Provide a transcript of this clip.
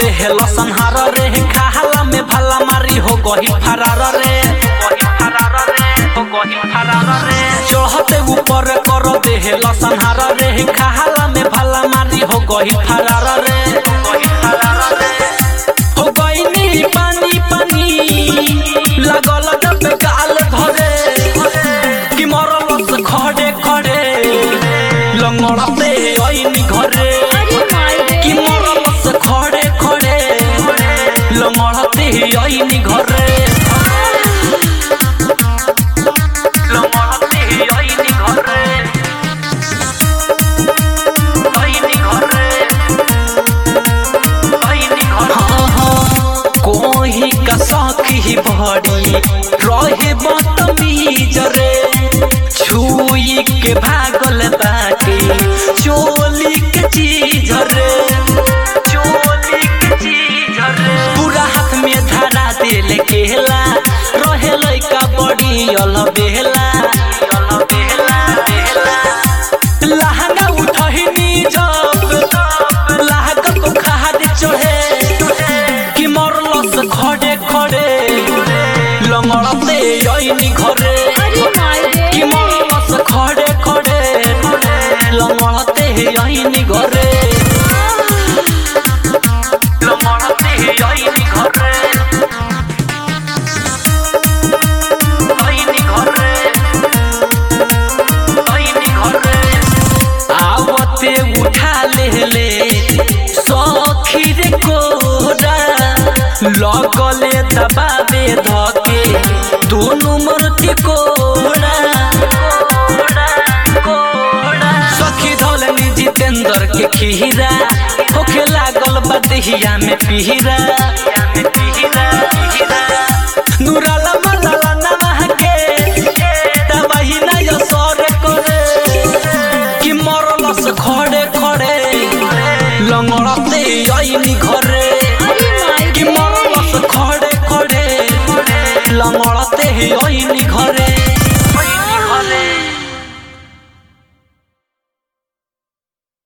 देहला संहार रे खाला में भला मारी हो गही फरार रे चढ़ते ऊपर कर देहला संहार रे खाला में भला मारी हो गही फरार रे हो गईनी पानी पानी लगल जब गाल धरे कि मरलस खड़े खड़े लंगड़ते आईनी घरे कि मरलस खड़े खड़े लंगड़ते आईनी घरे लंगड़ते आईनी घरे आईनी घरे आईनी घरे कोही का सखी बड़ी रहे बदतमीज रे छुई के भागल बाटे चोली के चीज रे पूरा हाथ में धरा दिल केला रहे लइका बड़ी अलबेला लहंगा उठहिनी जब लागत खाद चढ़े कि मरलस खड़े खड़े लंगड़ते आईनी घरे कि मरलस खड़े खड़े लंगड़ते आईनी घरे लंगड़ते आईनी घरे आईनी घरे आईनी घरे आवते उठा ले सखी रे कोरा लगले दबावे धके दोनों मन के कोड़ा सखी धौलनी जितेंद्र के खीरा होखे लागल बदहिया में पीरा